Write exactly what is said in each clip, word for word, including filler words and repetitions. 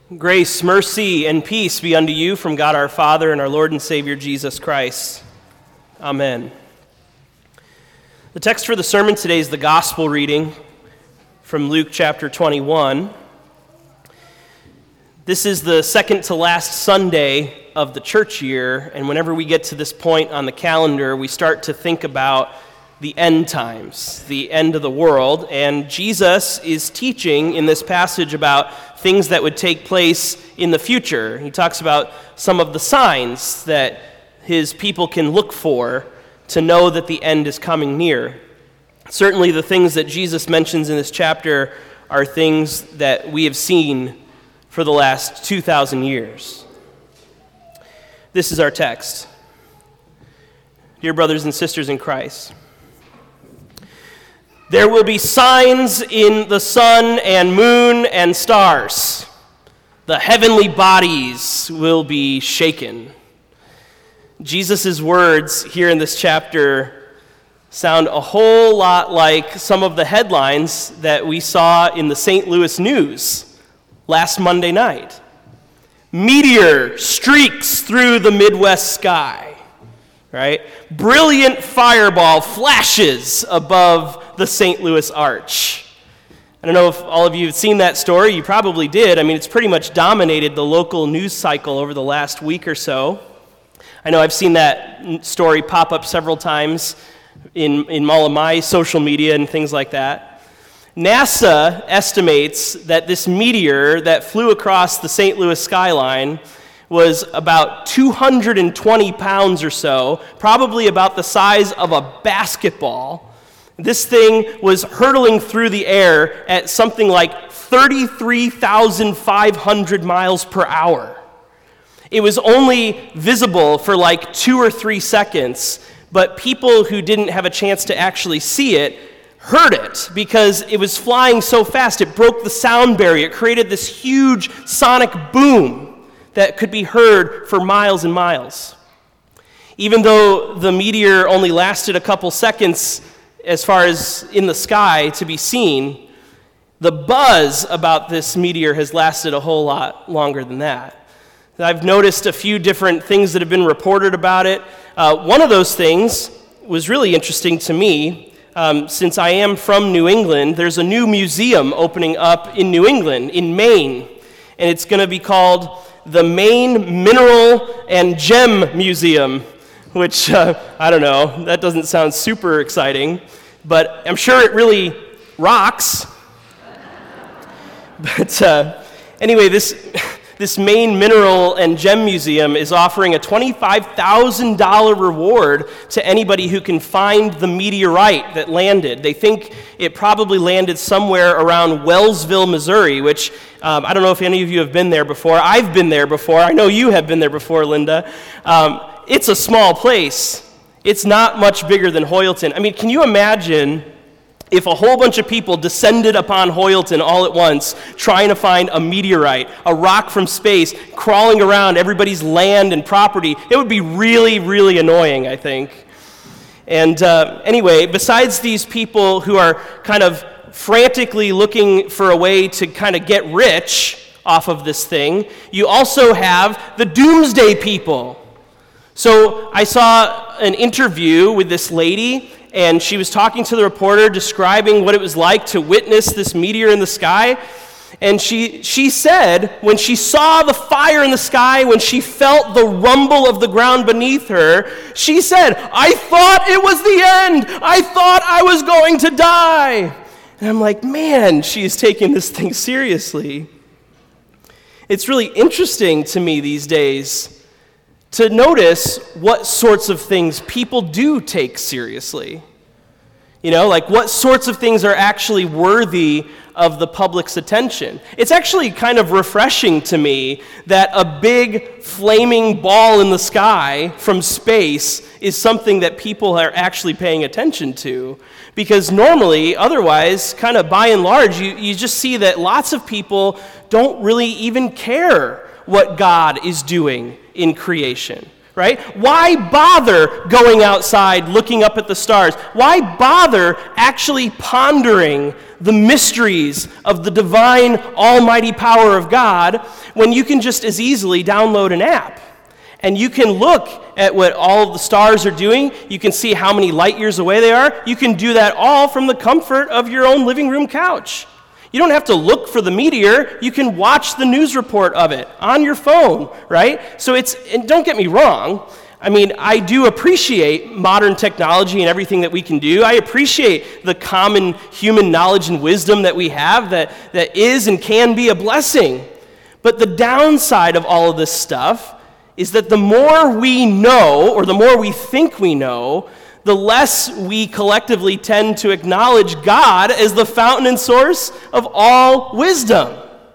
Grace, mercy, and peace be unto you from God our Father and our Lord and Savior Jesus Christ. Amen. The text for the sermon today is the gospel reading from Luke chapter twenty-one. This is the second to last Sunday of the church year, and whenever we get to this point on the calendar, we start to think about the end times, the end of the world, and Jesus is teaching in this passage about things that would take place in the future. He talks about some of the signs that his people can look for to know that the end is coming near. Certainly the things that Jesus mentions in this chapter are things that we have seen for the last two thousand years. This is our text. Dear brothers and sisters in Christ, there will be signs in the sun and moon and stars. The heavenly bodies will be shaken. Jesus' words here in this chapter sound a whole lot like some of the headlines that we saw in the Saint Louis News last Monday night. Meteor streaks through the Midwest sky, right? Brilliant fireball flashes above the Saint Louis Arch. I don't know if all of you have seen that story. You probably did. I mean, it's pretty much dominated the local news cycle over the last week or so. I know I've seen that story pop up several times in, in all of my social media and things like that. NASA estimates that this meteor that flew across the Saint Louis skyline was about two hundred twenty pounds or so, probably about the size of a basketball. This thing was hurtling through the air at something like thirty-three thousand five hundred miles per hour. It was only visible for like two or three seconds, but people who didn't have a chance to actually see it heard it because it was flying so fast. It broke the sound barrier. It created this huge sonic boom that could be heard for miles and miles. Even though the meteor only lasted a couple seconds as far as in the sky to be seen, the buzz about this meteor has lasted a whole lot longer than that. I've noticed a few different things that have been reported about it. Uh, one of those things was really interesting to me. Um, since I am from New England, there's a new museum opening up in New England, in Maine, and it's going to be called the Maine Mineral and Gem Museum, which, uh, I don't know, that doesn't sound super exciting, but I'm sure it really rocks. But uh, anyway, this this Maine Mineral and Gem Museum is offering a twenty-five thousand dollars reward to anybody who can find the meteorite that landed. They think it probably landed somewhere around Wellsville, Missouri, which um, I don't know if any of you have been there before. I've been there before. I know you have been there before, Linda. Um, It's a small place. It's not much bigger than Hoyleton. I mean, can you imagine if a whole bunch of people descended upon Hoyleton all at once, trying to find a meteorite, a rock from space, crawling around everybody's land and property? It would be really, really annoying, I think. And uh, anyway, besides these people who are kind of frantically looking for a way to kind of get rich off of this thing, you also have the doomsday people. So I saw an interview with this lady, and she was talking to the reporter, describing what it was like to witness this meteor in the sky. And she she said when she saw the fire in the sky, when she felt the rumble of the ground beneath her, she said, "I thought it was the end. I thought I was going to die." And I'm like, man, she is taking this thing seriously. It's really interesting to me these days to notice what sorts of things people do take seriously. You know, like what sorts of things are actually worthy of the public's attention. It's actually kind of refreshing to me that a big flaming ball in the sky from space is something that people are actually paying attention to. Because normally, otherwise, kind of by and large, you, you just see that lots of people don't really even care what God is doing in creation. right? Why bother going outside, looking up at the stars? Why bother actually pondering the mysteries of the divine almighty power of God when you can just as easily download an app? And you can look at what all of the stars are doing. You can see how many light years away they are. You can do that all from the comfort of your own living room couch. You don't have to look for the meteor. You can watch the news report of it on your phone, right? So it's, and don't get me wrong, I mean, I do appreciate modern technology and everything that we can do. I appreciate the common human knowledge and wisdom that we have that, that is and can be a blessing. But the downside of all of this stuff is that the more we know, or the more we think we know, the less we collectively tend to acknowledge God as the fountain and source of all wisdom.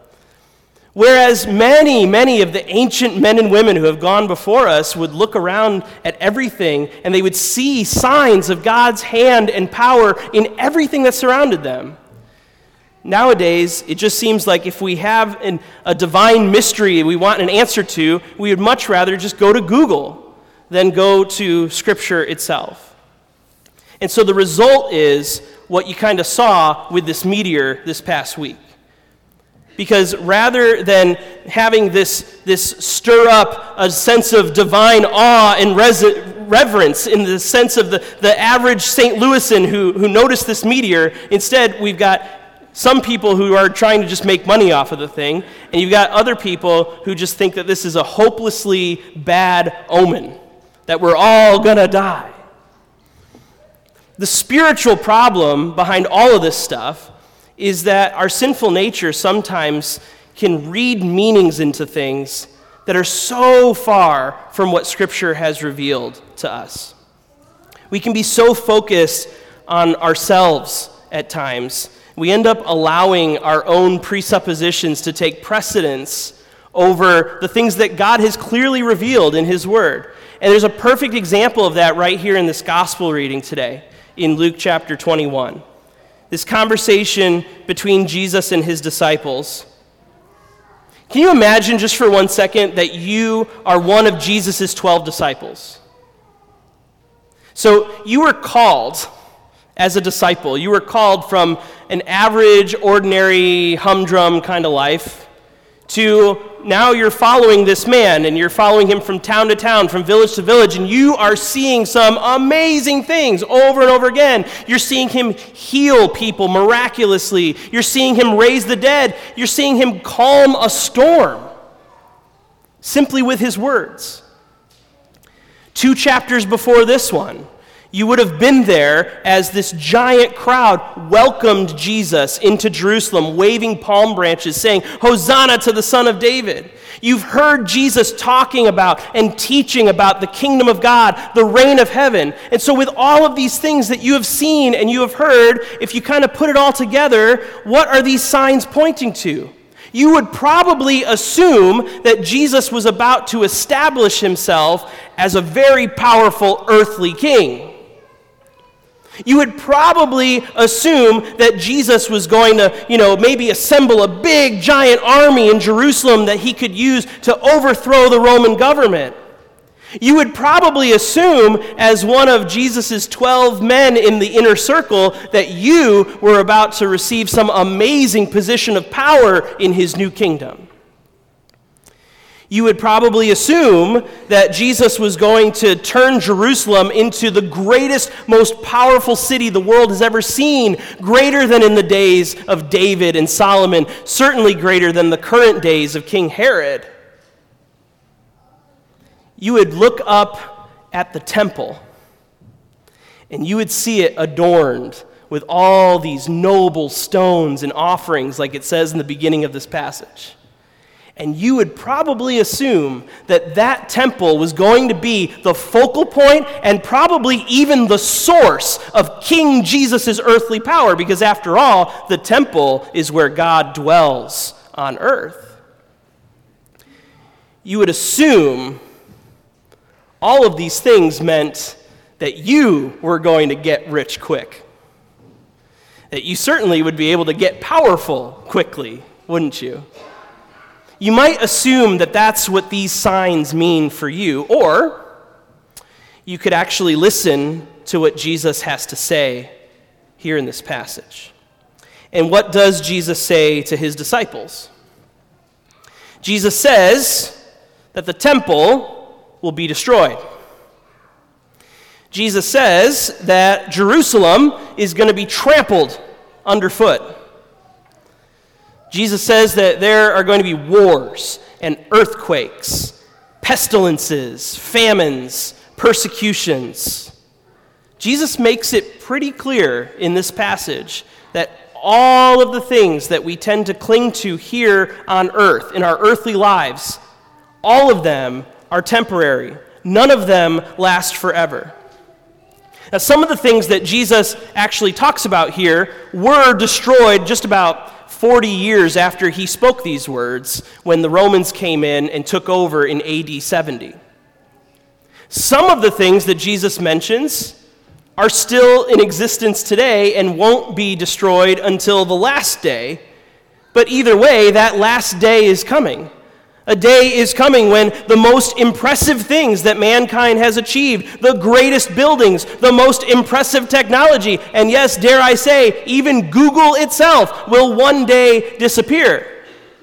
Whereas many, many of the ancient men and women who have gone before us would look around at everything and they would see signs of God's hand and power in everything that surrounded them. Nowadays, it just seems like if we have an, a divine mystery we want an answer to, we would much rather just go to Google than go to Scripture itself. And so the result is what you kind of saw with this meteor this past week. Because rather than having this, this stir up a sense of divine awe and res- reverence in the sense of the, the average Saint Louisan who, who noticed this meteor, instead we've got some people who are trying to just make money off of the thing, and you've got other people who just think that this is a hopelessly bad omen, that we're all gonna die. The spiritual problem behind all of this stuff is that our sinful nature sometimes can read meanings into things that are so far from what Scripture has revealed to us. We can be so focused on ourselves at times. We end up allowing our own presuppositions to take precedence over the things that God has clearly revealed in His Word. And there's a perfect example of that right here in this gospel reading today, in Luke chapter twenty-one. This conversation between Jesus and His disciples. Can you imagine just for one second that you are one of Jesus' twelve disciples? So you were called as a disciple. You were called from an average, ordinary, humdrum kind of life to now you're following this man, and you're following him from town to town, from village to village, and you are seeing some amazing things over and over again. You're seeing him heal people miraculously. You're seeing him raise the dead. You're seeing him calm a storm simply with his words. Two chapters before this one, you would have been there as this giant crowd welcomed Jesus into Jerusalem, waving palm branches, saying, "Hosanna to the Son of David." You've heard Jesus talking about and teaching about the kingdom of God, the reign of heaven. And so with all of these things that you have seen and you have heard, if you kind of put it all together, what are these signs pointing to? You would probably assume that Jesus was about to establish himself as a very powerful earthly king. You would probably assume that Jesus was going to, you know, maybe assemble a big, giant army in Jerusalem that he could use to overthrow the Roman government. You would probably assume, as one of Jesus' twelve men in the inner circle, that you were about to receive some amazing position of power in his new kingdom. You would probably assume that Jesus was going to turn Jerusalem into the greatest, most powerful city the world has ever seen, greater than in the days of David and Solomon, certainly greater than the current days of King Herod. You would look up at the temple, and you would see it adorned with all these noble stones and offerings, like it says in the beginning of this passage. And you would probably assume that that temple was going to be the focal point and probably even the source of King Jesus' earthly power, because after all, the temple is where God dwells on earth. You would assume all of these things meant that you were going to get rich quick. That you certainly would be able to get powerful quickly, wouldn't you? You might assume that that's what these signs mean for you, or you could actually listen to what Jesus has to say here in this passage. And what does Jesus say to his disciples? Jesus says that the temple will be destroyed. Jesus says that Jerusalem is going to be trampled underfoot. Jesus says that there are going to be wars and earthquakes, pestilences, famines, persecutions. Jesus makes it pretty clear in this passage that all of the things that we tend to cling to here on earth, in our earthly lives, all of them are temporary. None of them last forever. Now, some of the things that Jesus actually talks about here were destroyed just about forty years after he spoke these words, when the Romans came in and took over in A D seventy. Some of the things that Jesus mentions are still in existence today and won't be destroyed until the last day. But either way, that last day is coming. A day is coming when the most impressive things that mankind has achieved, the greatest buildings, the most impressive technology, and yes, dare I say, even Google itself will one day disappear.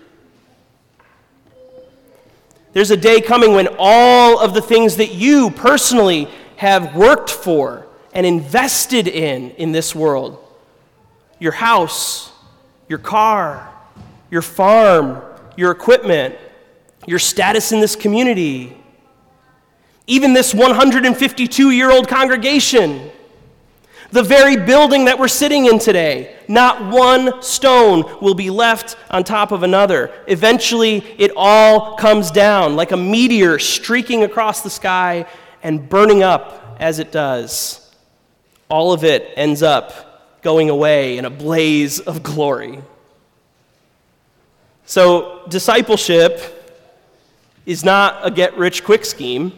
There's a day coming when all of the things that you personally have worked for and invested in in this world, your house, your car, your farm, your equipment, your status in this community, even this one hundred fifty-two-year-old congregation, the very building that we're sitting in today, not one stone will be left on top of another. Eventually, it all comes down like a meteor streaking across the sky and burning up as it does. All of it ends up going away in a blaze of glory. So, discipleship is not a get-rich-quick scheme,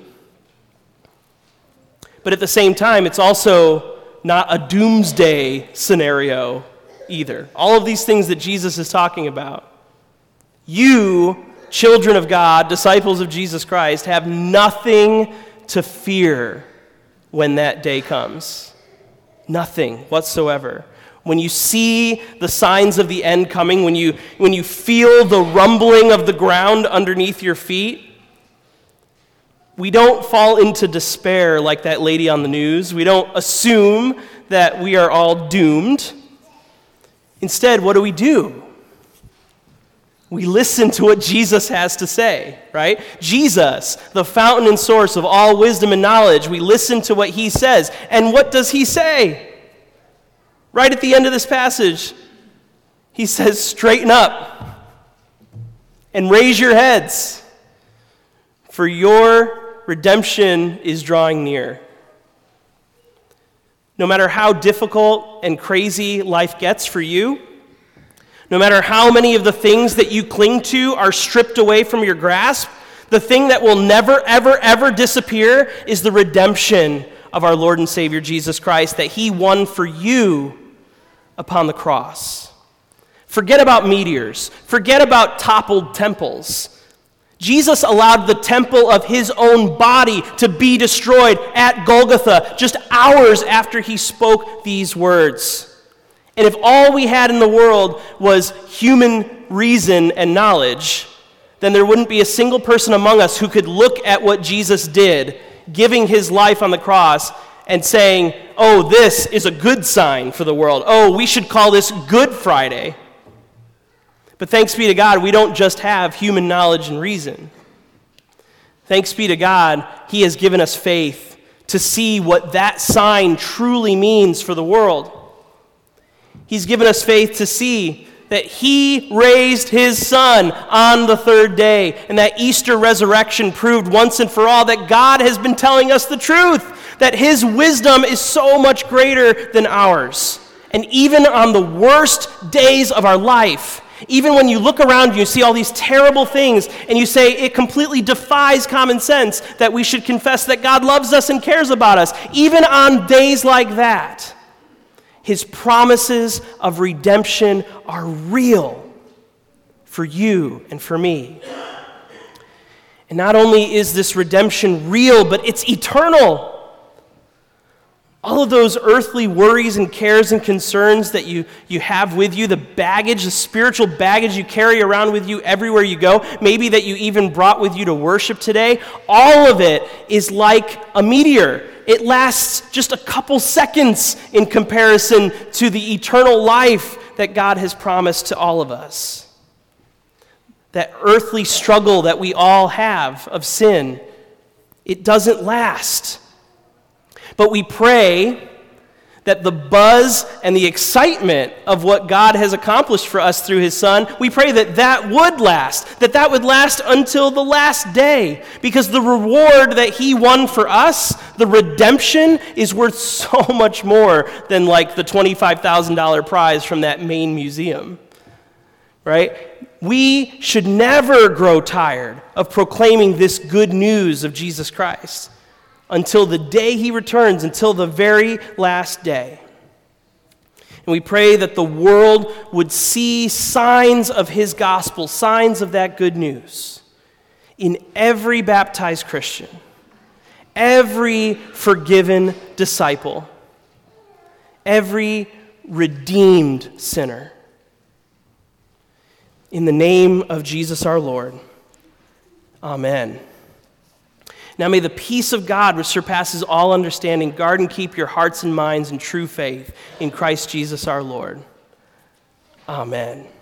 but at the same time, it's also not a doomsday scenario either. All of these things that Jesus is talking about, you, children of God, disciples of Jesus Christ, have nothing to fear when that day comes. Nothing whatsoever. When you see the signs of the end coming, when you, when you feel the rumbling of the ground underneath your feet, we don't fall into despair like that lady on the news. We don't assume that we are all doomed. Instead, what do we do? We listen to what Jesus has to say, right? Jesus, the fountain and source of all wisdom and knowledge, we listen to what he says. And what does he say? Right at the end of this passage, he says, straighten up and raise your heads, for your redemption is drawing near. No matter how difficult and crazy life gets for you, no matter how many of the things that you cling to are stripped away from your grasp, the thing that will never, ever, ever disappear is the redemption of our Lord and Savior Jesus Christ that he won for you upon the cross. Forget about meteors. Forget about toppled temples. Jesus allowed the temple of his own body to be destroyed at Golgotha just hours after he spoke these words. And if all we had in the world was human reason and knowledge, then there wouldn't be a single person among us who could look at what Jesus did, giving his life on the cross, and saying, oh, this is a good sign for the world. Oh, we should call this Good Friday. But thanks be to God, we don't just have human knowledge and reason. Thanks be to God, he has given us faith to see what that sign truly means for the world. He's given us faith to see that he raised his son on the third day, and that Easter resurrection proved once and for all that God has been telling us the truth, that his wisdom is so much greater than ours. And even on the worst days of our life, even when you look around you, you see all these terrible things, and you say it completely defies common sense that we should confess that God loves us and cares about us, even on days like that, his promises of redemption are real for you and for me. And not only is this redemption real, but it's eternal. All of those earthly worries and cares and concerns that you, you have with you, the baggage, the spiritual baggage you carry around with you everywhere you go, maybe that you even brought with you to worship today, all of it is like a meteor. It lasts just a couple seconds in comparison to the eternal life that God has promised to all of us. That earthly struggle that we all have of sin, it doesn't last. But we pray that the buzz and the excitement of what God has accomplished for us through his Son, we pray that that would last, that that would last until the last day, because the reward that he won for us, the redemption, is worth so much more than like the twenty-five thousand dollars prize from that Maine museum, right? We should never grow tired of proclaiming this good news of Jesus Christ until the day he returns, until the very last day. And we pray that the world would see signs of his gospel, signs of that good news in every baptized Christian, every forgiven disciple, every redeemed sinner. In the name of Jesus our Lord, amen. Now may the peace of God, which surpasses all understanding, guard and keep your hearts and minds in true faith in Christ Jesus our Lord. Amen.